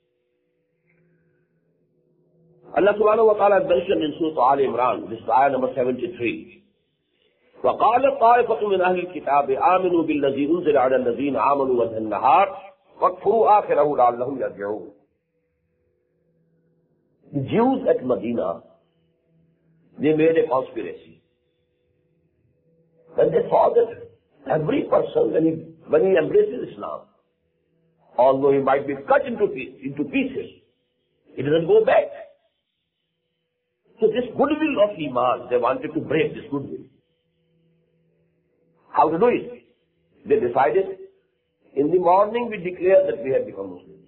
Allah subhanahu wa ta'ala mentioned in Surah Al Imran, this is ayah number seventy-three. وَقَالَ طَائِفَةٌ مِنْ أَهْلِ الْكِتَابِ آمِنُوا بِالَّذِي أُنزِلَ عَلَى الَّذِينَ آمَنُوا وَجْهَ النَّهَارِ وَاكْفُرُوا آخِرَهُ لَعَلَّهُمْ يَرْجِعُونَ. The Jews at Medina, they made a conspiracy. When they saw that every person, when he, when he embraces Islam, although he might be cut into, into pieces, he doesn't go back. So this goodwill of Iman, they wanted to break this goodwill. How to do it? They decided, in the morning we declare that we have become Muslims.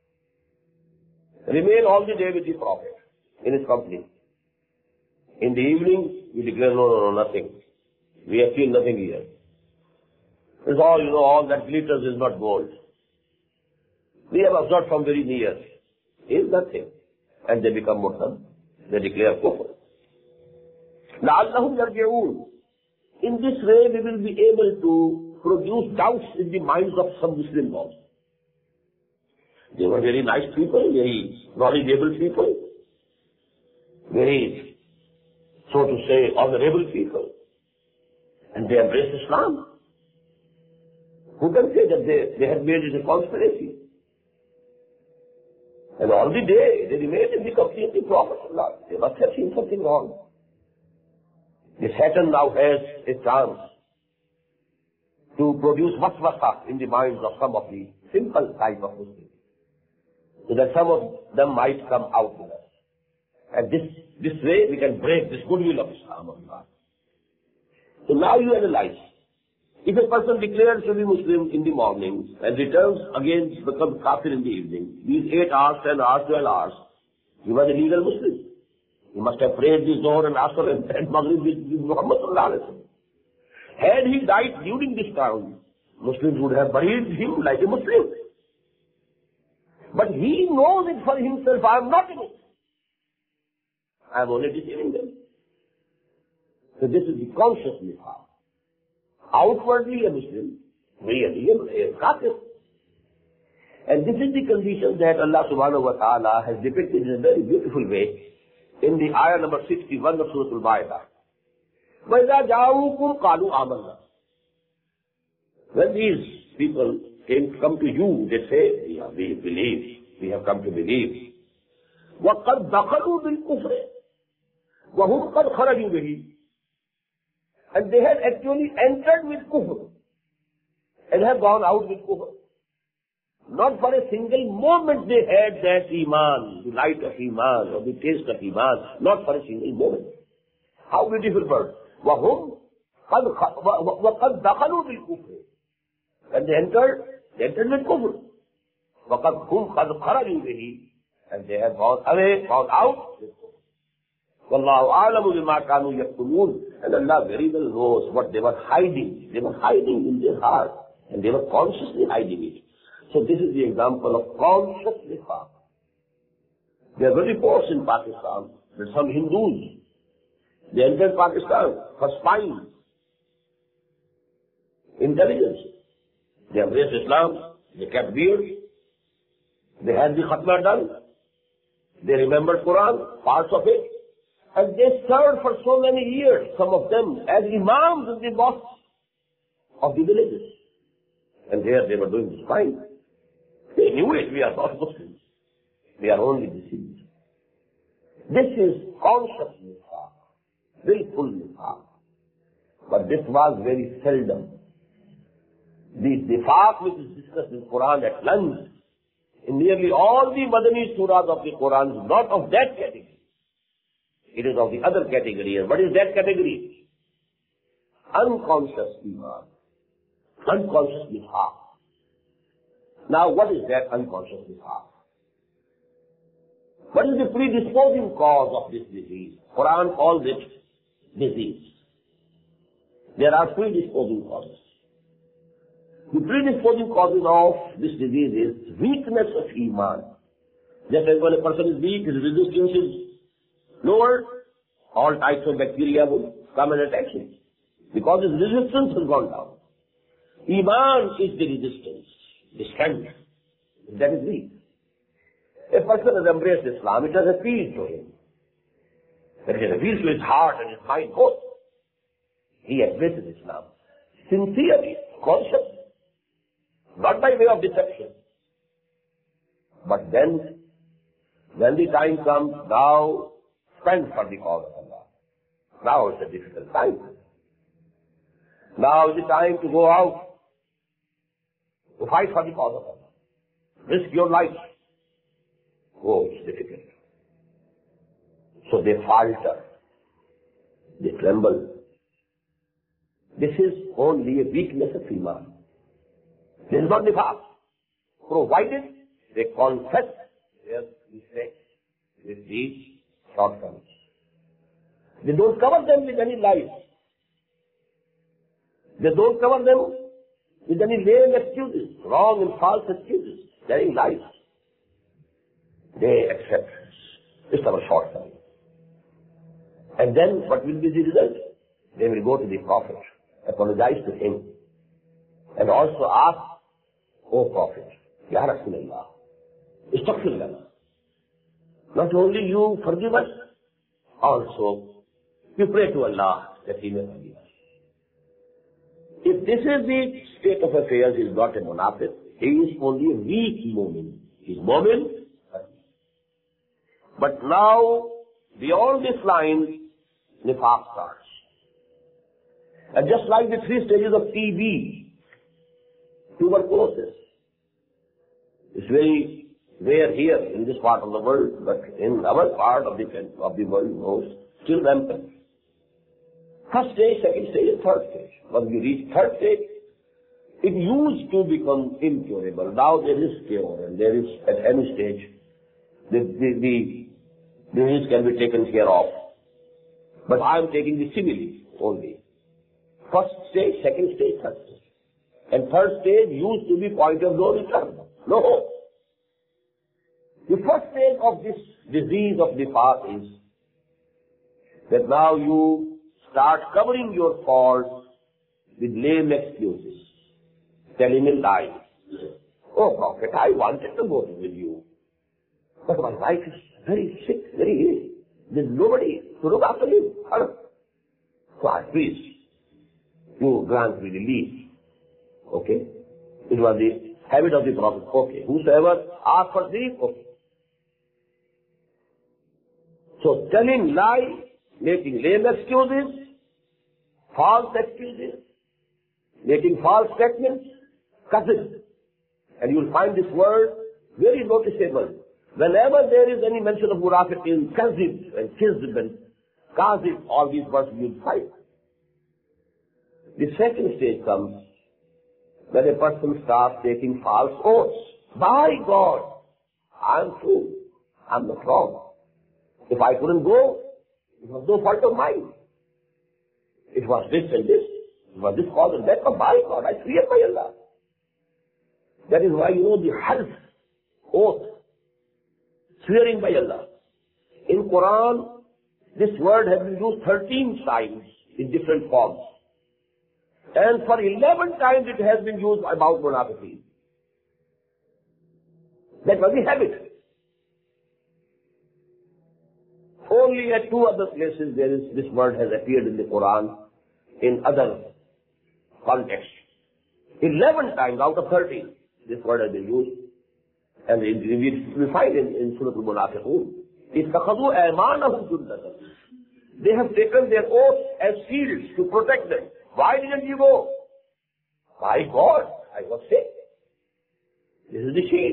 Remain all the day with the Prophet, in his company. In the evening, we declare, no, no, no, nothing. We have seen nothing here. It's all, you know, all that glitters is not gold. We have observed from very near. Is nothing. And they become Muslim. They declare kufr. لَعَلَّهُمْ يَرْجِعُونَ. In this way, we will be able to produce doubts in the minds of some Muslim laws. They were very nice people, very knowledgeable people, very, so to say, honorable people. And they embraced Islam. Who can say that they, they had made it a conspiracy? And all the day, they remained in the company of the Prophet. They must have seen something wrong. The Satan now has a chance to produce waswasa in the minds of some of the simple type of Muslims, so that some of them might come out with us. And this, this way we can break this goodwill of Islam. So now you analyze. If a person declares to be Muslim in the morning and returns again becomes kafir in the evening, these eight hours, ten hours, twelve hours, he was a legal Muslim. He must have prayed the Zohar and Asr and, and Maghrib with, with Muhammad sallallahu alaihi wasallam. Had he died during this time, Muslims would have buried him like a Muslim. But he knows it for himself, I am not in it. I am only deceiving them. So this is the conscious nifaq. Outwardly a Muslim, really a kafir. And this is the condition that Allah subhanahu wa ta'ala has depicted in a very beautiful way in the ayah number sixty-one of Surah Al-Baqarah. وَإِذَا جَاءُوكُمْ قَالُوا آمَنَّا. When these people came, come to you, they say, yeah, we believe, we have come to believe. وَقَدْ دَخَلُوا بِالْكُفْرِ وَهُمْ قَدْ خَرَجُوا بِهِ. And they had actually entered with kufr and have gone out with kufr. Not for a single moment they had that iman, the light of iman or the taste of iman. Not for a single moment. How beautiful word. وَهُمْ وَقَدْ دَخَلُوا بِالْكُفْرِ. When they entered, they entered with kufr. وَقَدْ هُمْ قَدْ خَرَجُوا بِهِ. And they have gone away, gone out with kufr. وَاللَّهُ أَعْلَمُ بِمَا كَانُوا يَكْتُمُونَ. And Allah very well knows what they were hiding. They were hiding in their heart. And they were consciously hiding it. So this is the example of conscious nifaq. There were reports in Pakistan that some Hindus, they entered Pakistan for spying, intelligence. They embraced Islam, they kept beard, they had the khatma done, they remembered Quran, parts of it, and they served for so many years, some of them, as imams in the mosques of the villages. And there they were doing the spying. They knew it, we are not Muslims. We are only deceived. This is conscious nifaq, willful nifaq. But this was very seldom. The nifaq which is discussed in Quran at length, in nearly all the Madani surahs of the Quran, is not of that category. It is of the other category. And what is that category? Unconscious iman. Unconscious nifaq. Now, what is that unconscious nifaq? What is the predisposing cause of this disease? Quran calls it disease. There are predisposing causes. The predisposing causes of this disease is weakness of iman. Just as when a person is weak, his resistance is lower, all types of bacteria will come and attack him. Because his resistance has gone down. Iman is the resistance, the strength. That is weak. A person has embraced Islam, it has appealed to him. It has appealed to his heart and his mind both. He embraces Islam sincerely, consciously, not by way of deception. But then, when the time comes, now spend for the cause of Allah. Now it's a difficult time. Now is the time to go out to fight for the cause of Allah. Risk your life. Oh, it's difficult. So they falter. They tremble. This is only a weakness of iman. This is not nifaq. Provided they confess their mistakes with these shortcomings. They don't cover them with any lies. They don't cover them with any lame excuses, wrong and false excuses, telling lies. They accept it's our shortcoming. And then what will be the result? They will go to the Prophet, apologize to him, and also ask, O Prophet, Ya Rasulullah, astaghfir lana. Not only you forgive us, also you pray to Allah that He may forgive us. If this is the state of affairs, he is not a munafiq. He is only a weak mu'min. He is mu'min. But now, beyond this line, nifaq starts. And just like the three stages of T B, tuberculosis, it's very rare here in this part of the world, but in our part of the, of the world, most still rampant. First stage, second stage, and third stage. When you reach third stage, it used to become incurable. Now there is cure, and there is, at any stage, the, the, the disease can be taken care of. But I am taking the simile only. First stage, second stage, third stage. And third stage used to be point of no return. No hope. The first stage of this disease of nifaq is that now you start covering your faults with lame excuses, telling a lie. Oh Prophet, I wanted to go with you, but my wife is very sick, very ill. There's nobody to look after him. So I please, you grant me relief. Okay? It was the habit of the Prophet. Okay. Whosoever asks for relief, okay. So telling lie, making lame excuses, false excuses, making false statements, kazib. And you will find this word very noticeable. Whenever there is any mention of munafiqin, kazib and kizb and kazib, all these words you will find. The second stage comes when a person starts taking false oaths. By God, I am true. I am not wrong. If I couldn't go, it was no fault of mine. It was this and this. It was this cause and that. But by God, I swear by Allah. That is why you know the half, oath, swearing by Allah. In Quran, this word has been used thirteen times in different forms. And for eleven times it has been used about munafiqeen. That was the habit. Only at two other places there is this word has appeared in the Quran in other contexts. Eleven times out of thirteen this word has been used. And we find in, in Surah Al-Munafiqun, اتَّخَذُوا أَيْمَانَهُمْ جُنَّةً. They have taken their oath as shields to protect them. Why didn't you go? By God, I was sick. This is the shield.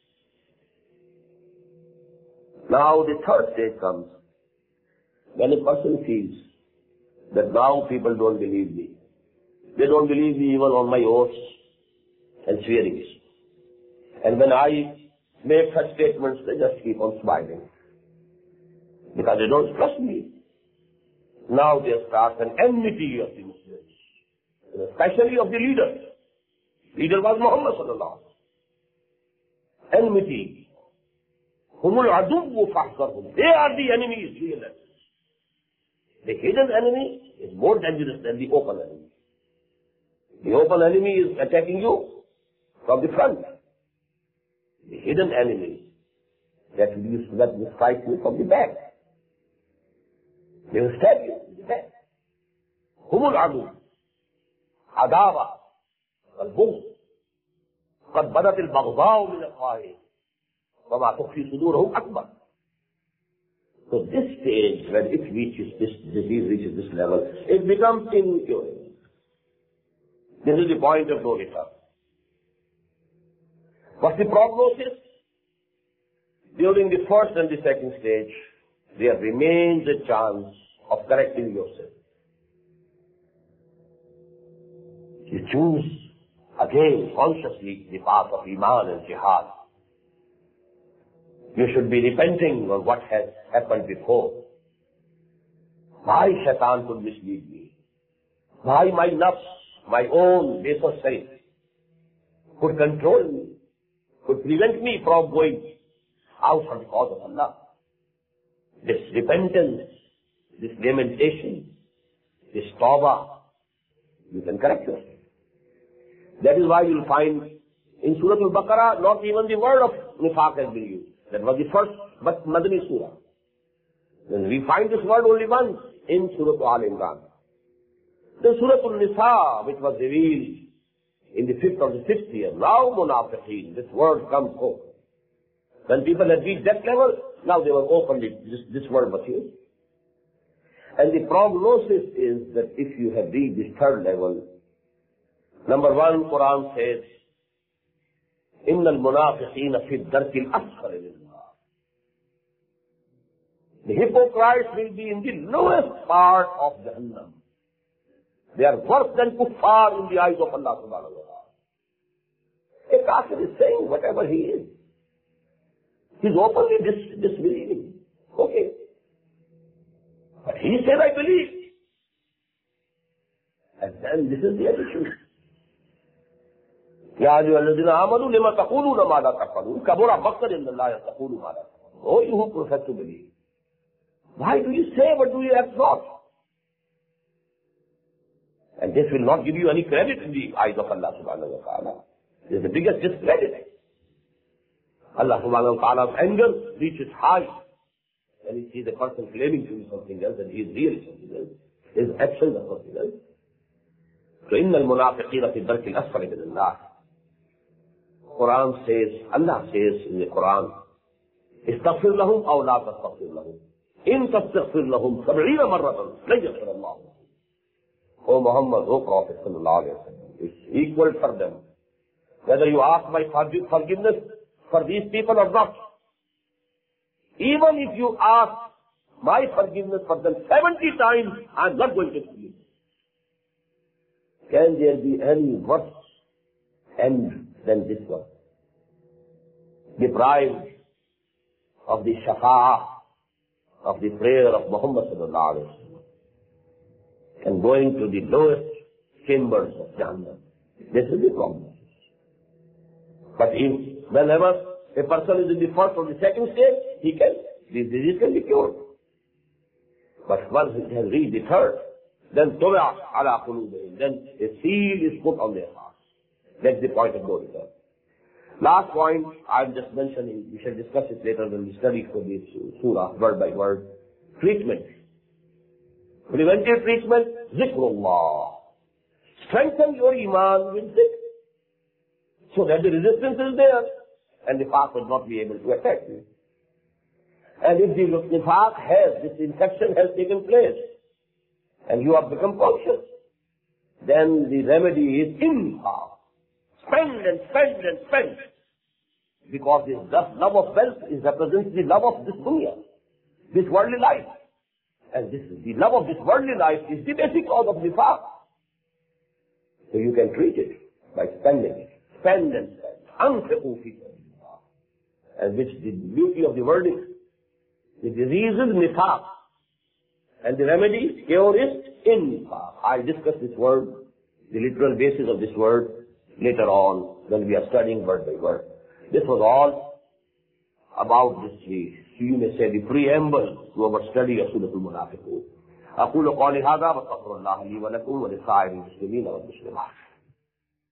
Now the third stage comes when a person feels that now people don't believe me. They don't believe me even on my oaths and swearings. And when I make such statements, they just keep on smiling. Because they don't trust me. Now there starts an enmity of the Muslims, especially of the leader. Leader was Muhammad sallallahu alaihi wasallam. Enmity. Humul aduwwu fahzarhum. They are the enemies, real enemies. The hidden enemy is more dangerous than the open enemy. The open enemy is attacking you from the front. The hidden enemy that will, that will strike you from the back. They will stab you in the back. Humul adu. Adawa. Al-bughd. قد بدت البغضاء من القائل وما تخفي صدورهم أكبر. So this stage, when it reaches this disease reaches this level, it becomes incurable. This is the point of no return. What's the prognosis? During the first and the second stage, there remains a chance of correcting yourself. You choose again consciously the path of Iman and Jihad. You should be repenting on what has happened before. Why Shaitan could mislead me? Why my nafs, my own baser self, could control me, could prevent me from going out from the cause of Allah. This repentance, this lamentation, this tawbah, you can correct yourself. That is why you will find in Surah Al-Baqarah, not even the word of nifaq has been used. That was the first but Madani Surah. Then we find this word only once in Surah Al-Imran. Then Surah Al-Nisa, which was revealed in the fifth or the sixth year, now munafiqeen, this word comes home. When people had reached that level, now they were openly, this, this word was used. And the prognosis is that if you have reached this third level, number one, Quran says, إِنَّ الْمُنَافِقِينَ فِي الدَّرْكِ الْأَسْفَلِ مِنَ النَّارِ. The hypocrites will be in the lowest part of Jahannam. They are worse than kuffar in the eyes of Allah subhanahu wa ta'ala. A kafir is saying whatever he is. He's openly dis- disbelieving. Okay. But he said, I believe. And then this is the attitude. يا أيها الذين آمنوا لما تقولون ما لا تفعلون كبر مقتا عند الله أن تقولوا ما لا تفعلون. Oh, you who profess to believe. Why do you say what do you act not? And this will not give you any credit in the eyes of Allah subhanahu wa ta'ala. This is the biggest discredit. Allah subhanahu wa ta'ala's anger reaches high. When he sees a person claiming to be something else and he is really something else, his actions are something else. So إِنَّ الْمُنَافِقِينَ فِي الدَّرْكِ الْأَسْفَلِ مِنَ النَّارِ. Quran says, Allah says in the Quran, استغفر لهم أو لا تستغفر لهم إن تستغفر لهم سبعين مرة لن يغفر الله. O Muhammad, O Prophet sallallahu alaihi wasallam. It's equal for them. Whether you ask my forgiveness for these people or not. Even if you ask my forgiveness for them seventy times, I'm not going to forgive you. Can there be any worse end than this one? Deprived of the shafa'ah, of the prayer of Muhammad sallallahu alaihi wasallam, and going to the lowest chambers of Jannah. This is the problem. But if whenever a person is in the first or the second stage, he can, the disease can be cured. But once it has reached the third, then tuba ala qulubihim, then a seal is put on their hearts. That's the point of no return. Last point, I'm just mentioning, we shall discuss it later when we study for this surah, word by word. Treatment. Preventive treatment, zikrullah. Strengthen your iman with zikr, so that the resistance is there, and the nifaq will not be able to attack you. And if the nifaq has, this infection has taken place, and you have become conscious, then the remedy is infaq. Spend and spend and spend. Because this love of wealth is represents the love of this dunya, this worldly life. And this the love of this worldly life is the basic cause of nifaq. So you can treat it by spending it. Spend and spend. Anfiqu fi sabilillah. And which the beauty of the word is, the disease is nifaq. And the remedy, cure is infaq. I'll discuss this word, the literal basis of this word, later on when we are studying word by word. This was all about this, you may say, the preamble to our study of Surah Al-Munafiqun. أقول قولي هذا وأستغفر الله لي ولكم ولسائر المسلمين والمسلمات.